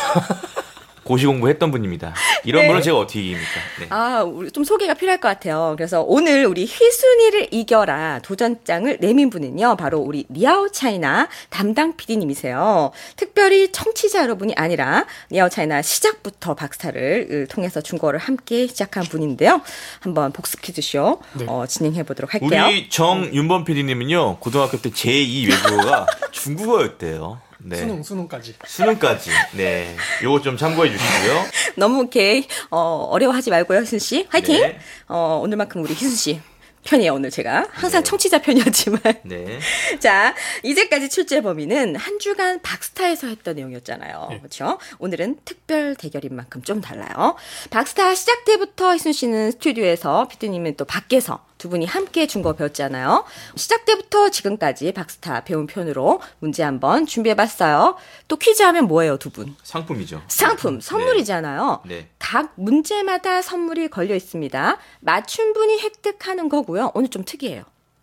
고시 공부했던 분입니다. 이런 분은 제가 어떻게 이깁니까? 네. 우리 좀 소개가 필요할 것 같아요. 그래서 오늘 우리 휘순이를 이겨라 도전장을 내민 분은요, 바로 우리 니아오 차이나 담당 PD님이세요. 특별히 청취자 여러분이 아니라 니아오 차이나 시작부터 박스타를 통해서 중국어를 함께 시작한 분인데요. 한번 복습 퀴즈쇼 진행해 보도록 할게요. 우리 정윤범 PD님은요, 고등학교 때 제2 외국어가 중국어였대요. 네. 수능까지. 네. 요거 좀 참고해 주시고요. 너무 이렇게 어려워하지 말고요, 희순 씨. 화이팅. 네. 오늘만큼 우리 희순 씨 편이에요. 오늘 제가 항상 청취자 편이었지만. 네. 자, 이제까지 출제 범위는 한 주간 박스타에서 했던 내용이었잖아요. 네. 그렇죠? 오늘은 특별 대결인 만큼 좀 달라요. 박스타 시작 때부터 희순 씨는 스튜디오에서, 피디님은 또 밖에서 두 분이 함께 중국어 배웠잖아요. 시작 때부터 지금까지 박스타 배운 표현으로 문제 한번 준비해봤어요. 또 퀴즈 하면 뭐예요, 두 분? 상품이죠. 상품, 선물이잖아요. 네. 각 문제마다 선물이 걸려 있습니다. 맞춘 분이 획득하는 거고요. 오늘 좀 특이해요.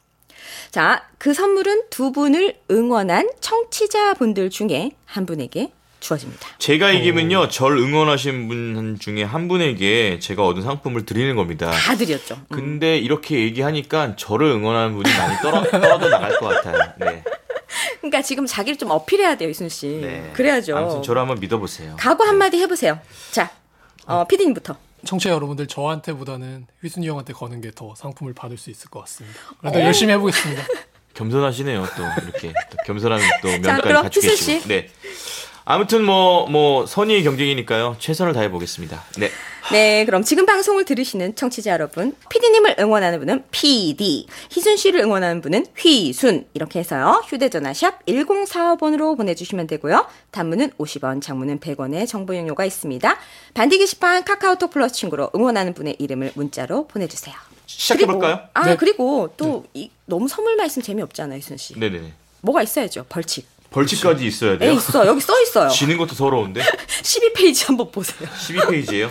자, 그 선물은 두 분을 응원한 청취자분들 중에 한 분에게 주어집니다. 제가 이기면요, 절 응원하신 분 중에 한 분에게 제가 얻은 상품을 드리는 겁니다. 다 드렸죠. 근데 이렇게 얘기하니까 저를 응원하는 분이 많이 떨어져 나갈 것 같아요. 네. 그러니까 지금 자기를 좀 어필해야 돼요, 이순 씨. 네. 그래야죠. 아무튼 저를 한번 믿어보세요. 각오 한마디 해보세요. 자, 피디님부터. 청취자 여러분들 저한테보다는 휘순이 형한테 거는 게 더 상품을 받을 수 있을 것 같습니다. 그래도 열심히 해보겠습니다. 겸손하시네요. 또 이렇게 또 겸손한 또 면까지 갖추고 계시고. 네. 아무튼 선의의 경쟁이니까요. 최선을 다해 보겠습니다. 네. 네, 그럼 지금 방송을 들으시는 청취자 여러분, PD님을 응원하는 분은 PD, 희순 씨를 응원하는 분은 휘순, 이렇게 해서요. 휴대전화 샵 1045번으로 보내주시면 되고요. 단문은 50원, 장문은 100원의 정보 이용료가 있습니다. 반디 게시판 카카오톡 플러스 친구로 응원하는 분의 이름을 문자로 보내주세요. 시작해볼까요? 네. 그리고 또 너무 선물만 있으면 재미없잖아요, 희순 씨. 네네. 뭐가 있어야죠, 벌칙. 벌칙까지 있어야 돼요? 네, 있어. 여기 써 있어요. 지는 것도 서러운데? 12페이지 한번 보세요. 12페이지예요?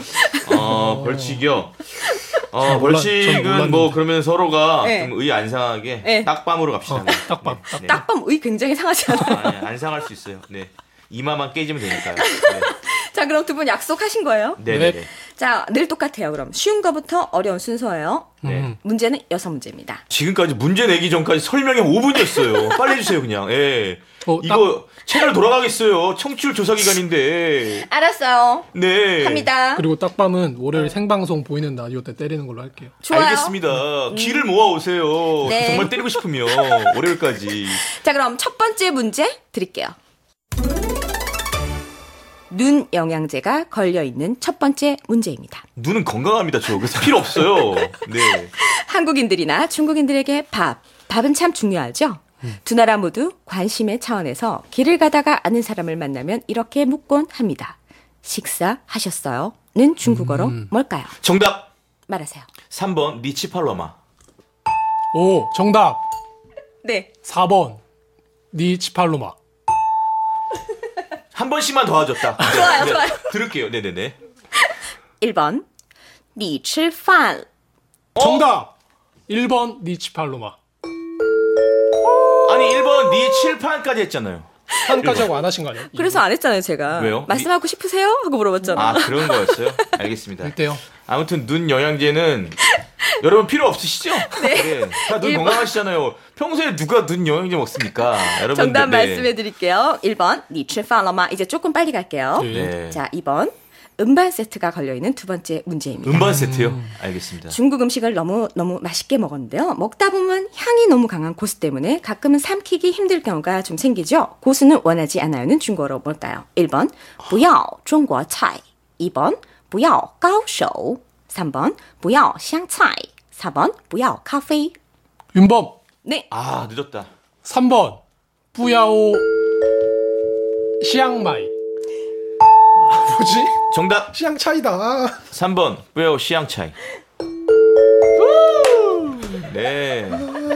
벌칙이요? 벌칙은 그러면 서로가 좀 의 안 상하게 딱밤으로 갑시다. 딱밤. 네. 딱밤 의 굉장히 상하지 않아요? 아니, 안 상할 수 있어요. 네. 이마만 깨지면 되니까요. 네. 자, 그럼 두 분 약속하신 거예요? 네네. 자, 늘 똑같아요. 그럼 쉬운 거부터 어려운 순서예요. 네. 문제는 6문제입니다. 지금까지 문제 내기 전까지 설명이 5분이었어요. 빨리 해주세요, 그냥. 예. 이거 채널 돌아가겠어요. 청취율 조사 기간인데. 알았어요. 네. 합니다. 그리고 딱밤은 월요일 생방송 보이는 라디오 때 때리는 걸로 할게요. 좋아요. 알겠습니다. 기를 모아 오세요. 네. 정말 때리고 싶으면 월요일까지. 자, 그럼 첫 번째 문제 드릴게요. 눈 영양제가 걸려있는 첫 번째 문제입니다. 눈은 건강합니다. 그래서 필요 없어요. 네. 한국인들이나 중국인들에게 밥은 참 중요하죠. 두 나라 모두 관심의 차원에서 길을 가다가 아는 사람을 만나면 이렇게 묻곤 합니다. 식사하셨어요? 는 중국어로 뭘까요? 정답! 말하세요. 3번 니치팔로마. 오, 정답! 네. 4번 니치팔로마. 한 번씩만 도와줬다. 좋아요, 좋아요. 들을게요. 네네네. 1번 你吃饭 정답. 1번 니치팔로마. 아니 1번 니 칠판까지 했잖아요. 판까지 하고 안 하신 거 아니에요? 그래서 안 했잖아요, 제가. 왜요? 말씀하고 싶으세요? 하고 물어봤잖아요. 아 그런 거였어요? 알겠습니다. 어때요? 아무튼 눈 영양제는 여러분 필요 없으시죠? 네. 다 눈 건강하시잖아요. 평소에 누가 눈 영양제 먹습니까? 여러분. 정답 말씀해 드릴게요. 1번 你吃饭了吗? 이제 조금 빨리 갈게요. 네. 자, 2번 음반 세트가 걸려있는 두 번째 문제입니다. 음반 세트요? 알겠습니다. 중국 음식을 너무 맛있게 먹었는데요. 먹다 보면 향이 너무 강한 고수 때문에 가끔은 삼키기 힘들 경우가 좀 생기죠. 고수는 원하지 않아요는 중국어로 뭘까요? 1번 不要中国菜 2번 不要高手 3번 不要香菜 4번 不要咖啡 윤범. 네. 아 늦었다. 3번 뿌야오 시앙마이. 뭐지? 정답 시앙 차이다. 3번 뿌야오 시앙차이. 네.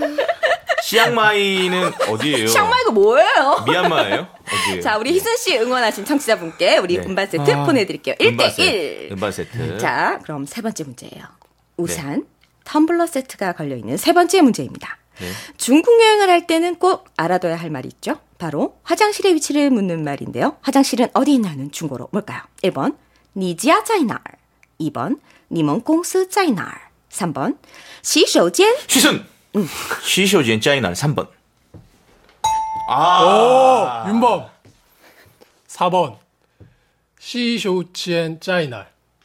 시앙마이는 어디예요? 샹마이가 뭐예요? 미얀마예요? 어디예요? 자, 우리 희순 씨 응원하신 청취자분께 우리 네. 음반 세트 보내드릴게요. 1대1. 음반 세트. 자, 그럼 세 번째 문제예요. 우산, 텀블러 세트가 걸려있는 세 번째 문제입니다. 네. 중국 여행을 할 때는 꼭 알아둬야 할 말이 있죠. 바로 화장실의 위치를 묻는 말인데요. 화장실은 어디 있나는 중국어로 뭘까요? 1번, 你家在哪儿 2번, 你们公司在哪儿 3번, 洗手间 쉬순. 쉬쇼지엔 짜이난 3번. 오, 윤범. 4번 시쇼치엔 짜이날.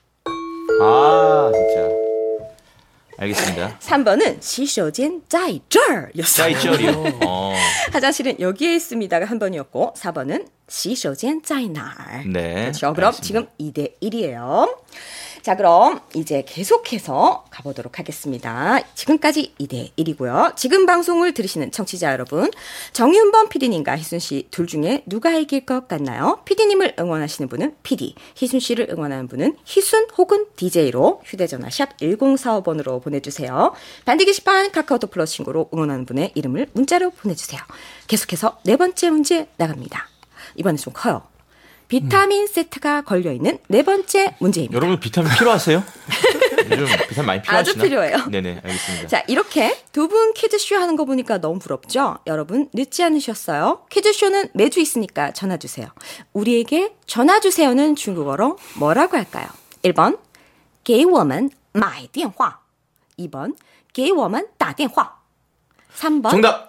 아 진짜. 알겠습니다. 3번은 洗手间在这儿였어요. 짜이쩌리요. 화장실은 여기에 있습니다가 한 번이었고 4번은 洗手间在哪儿 네. 그렇죠. 그럼 지금 2대1이에요. 자, 그럼 이제 계속해서 가보도록 하겠습니다. 지금까지 2대1이고요. 지금 방송을 들으시는 청취자 여러분, 정윤범 PD님과 희순 씨 둘 중에 누가 이길 것 같나요? PD님을 응원하시는 분은 PD, 희순 씨를 응원하는 분은 희순 혹은 DJ로 휴대전화 샵 1045번으로 보내주세요. 반디 게시판 카카오톡 플러스 친구로 응원하는 분의 이름을 문자로 보내주세요. 계속해서 네 번째 문제 나갑니다. 이번엔 좀 커요. 비타민 세트가 걸려있는 네 번째 문제입니다. 여러분 비타민 필요하세요? 요즘 비타민 많이 필요하시나? 아주 필요해요. 네네 알겠습니다. 자, 이렇게 두 분 퀴즈쇼 하는 거 보니까 너무 부럽죠? 여러분 늦지 않으셨어요? 퀴즈쇼는 매주 있으니까 전화주세요. 우리에게 전화주세요는 중국어로 뭐라고 할까요? 1번 给我们买电话 2번 给我们打电话 3번 정답.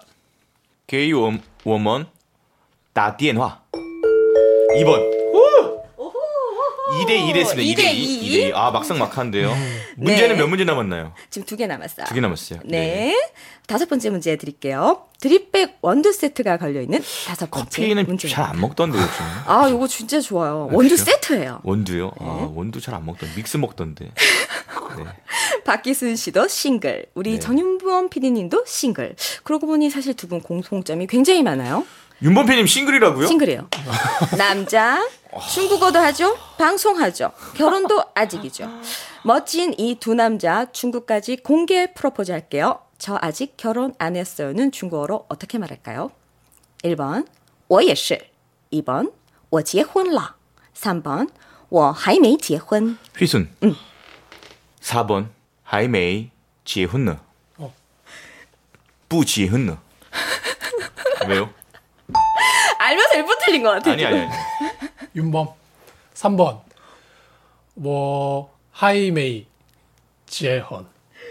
게이워먼 따电话 2번. 2대2 됐습니다. 2대2. 아, 막상 막한데요. 문제는 네. 몇 문제 남았나요? 지금 2개 남았어요. 2개 남았어요. 네. 다섯 번째 문제 드릴게요. 드립백 원두 세트가 걸려있는 다섯 번째 커피는 문제. 잘 안 먹던데 요즘. 아, 요거 진짜 좋아요. 원두 그래요? 세트예요. 원두요? 아, 원두 잘 안 먹던 믹스 먹던데. 네. 박기순 씨도 싱글, 우리 네. 정윤부원 PD님도 싱글. 그러고 보니 사실 두 분 공통점이 굉장히 많아요. 윤범P님 싱글이라고요? 싱글이에요. 남자, 중국어도 하죠. 방송하죠. 결혼도 아직이죠. 멋진 이 두 남자 중국까지 공개 프로포즈 할게요. 저 아직 결혼 안 했어요는 중국어로 어떻게 말할까요? 1번 我也是 2번 我结婚了 3번 我还没结婚 휘순. 4번 하이메이 지훈느. 부지훈느. 왜요? 알면서 일부 틀린 것 같아요. 아니. 윤범. 3번 뭐 하이메이 지혜헌.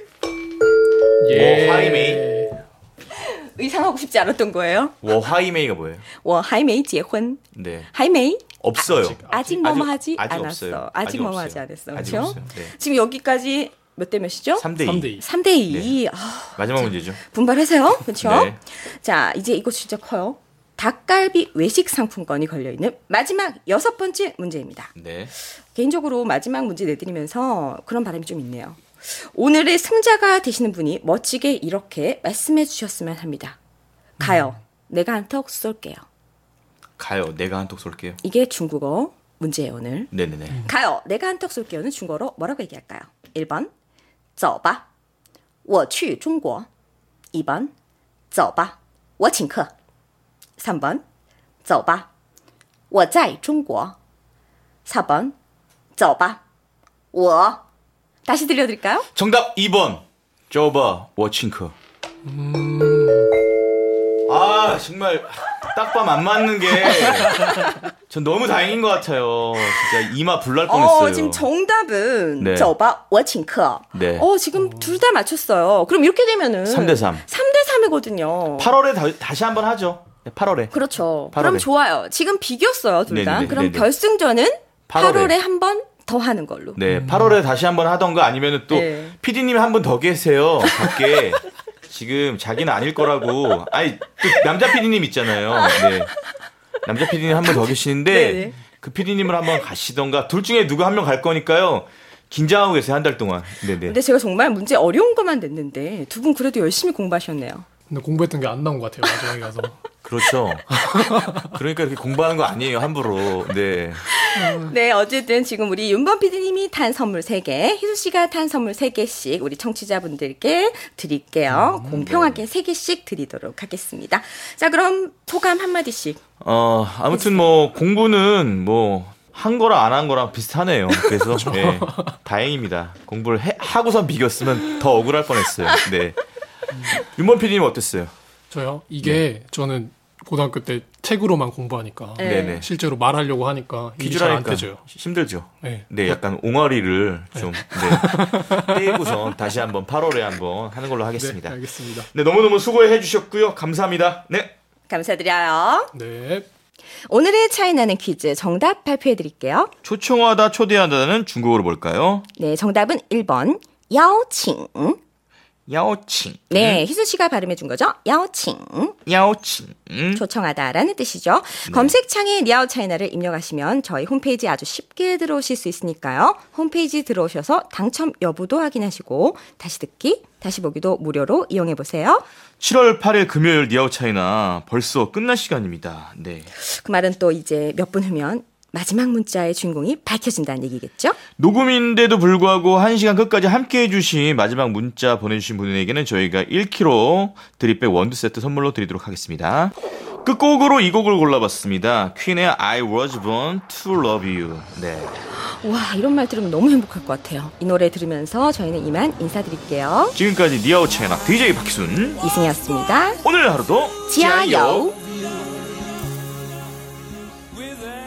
뭐 하이메이. 의상하고 싶지 않았던 거예요. 워 하이메이가 뭐예요? 我还没结婚 네. 还没 없어요. 아직 뭐뭐 하지 아직 않았어. 없어요. 아직 뭐뭐 없어요. 하지 않았어. 아직 그렇죠? 없어요. 네. 지금 여기까지 몇 대 몇이죠? 3대2. 3대2. 네. 아, 마지막 문제죠. 분발하세요. 그렇죠? 네. 자, 이제 이거 진짜 커요. 닭갈비 외식 상품권이 걸려있는 마지막 6번째 문제입니다. 네. 개인적으로 마지막 문제 내드리면서 그런 바람이 좀 있네요. 오늘의 승자가 되시는 분이 멋지게 이렇게 말씀해 주셨으면 합니다. 가요. 내가 한턱 쏠게요. 가요. 내가 한턱 쏠게요. 이게 중국어 문제예요, 오늘. 네네네. 가요. 내가 한턱 쏠게요는 중국어로 뭐라고 얘기할까요? 1번 走吧我去中国 2번 走吧我请客 3번 走吧我在中国. 4번 走吧我. 다시 들려드릴까요? 정답 2번. 쪼바 워칭크. 아, 정말 딱밤 안 맞는 게 전 너무 다행인 것 같아요. 진짜 이마 불날 뻔했어요. 지금 정답은 네. 走吧我请客. 네. 지금 둘 다 맞췄어요. 그럼 이렇게 되면은 3대3. 3대3이거든요. 8월에 다시 한번 하죠. 8월에. 그렇죠. 8월에. 그럼 좋아요. 지금 비겼어요, 둘 다. 네네네, 그럼 네네. 결승전은 8월에 8월에 한 번 더 하는 걸로. 네, 8월에 다시 한번 하던가 아니면은 또 네. PD님이 한 분 더 계세요. 밖에. 지금 자기는 아닐 거라고. 아니, 또 남자 PD님 있잖아요. 네. 남자 PD님 한 분 더 계시는데 네네. 그 PD님을 한번 가시던가 둘 중에 누구 한 명 갈 거니까요. 긴장하고 계세요, 한 달 동안. 네네. 근데 제가 정말 문제 어려운 것만 냈는데 두 분 그래도 열심히 공부하셨네요. 근데 공부했던 게 안 나온 것 같아요. 마지막에 가서. 그렇죠. 그러니까 이렇게 공부하는 거 아니에요, 함부로. 네. 네, 어쨌든 지금 우리 윤범 PD님이 탄 선물 3개, 희수 씨가 탄 선물 3개씩 우리 청취자분들께 드릴게요. 공평하게 3개씩 드리도록 하겠습니다. 자, 그럼 소감 한마디씩. 아무튼 뭐 공부는 뭐 한 거랑 안 한 거랑 비슷하네요. 그래서 네, 다행입니다. 공부를 하고선 비겼으면 더 억울할 뻔했어요. 네. 윤범 PD님 어땠어요? 저요? 이게 저는 고등학교 때 책으로만 공부하니까 네네. 실제로 말하려고 하니까 일이 잘 안 퀴즈라니까 되죠. 힘들죠. 네. 네, 약간 옹알이를 좀 떼고선 다시 한번 8월에 한번 하는 걸로 하겠습니다. 네, 알겠습니다. 네, 너무너무 수고해 주셨고요. 감사합니다. 네. 감사드려요. 네. 오늘의 차이나는 퀴즈 정답 발표해 드릴게요. 초청하다 초대하다는 중국어로 뭘까요? 네, 정답은 1번 야오칭. 야오칭. 네, 희수 씨가 발음해 준 거죠. 야오칭. 야오칭. 초청하다라는 뜻이죠. 검색창에 리아오 차이나를 입력하시면 저희 홈페이지 아주 쉽게 들어오실 수 있으니까요. 홈페이지 들어오셔서 당첨 여부도 확인하시고 다시 듣기, 다시 보기도 무료로 이용해 보세요. 7월 8일 금요일 니아오 차이나 벌써 끝날 시간입니다. 네. 그 말은 또 이제 몇 분 후면 마지막 문자의 주인공이 밝혀진다는 얘기겠죠? 녹음인데도 불구하고 1시간 끝까지 함께해 주신 마지막 문자 보내주신 분에게는 저희가 1kg 드립백 원두 세트 선물로 드리도록 하겠습니다. 끝곡으로 이 곡을 골라봤습니다. 퀸의 I was born to love you. 네. 와, 이런 말 들으면 너무 행복할 것 같아요. 이 노래 들으면서 저희는 이만 인사드릴게요. 지금까지 니아오 차이나 DJ 박희순 이승이었습니다. 오늘 하루도 지아요.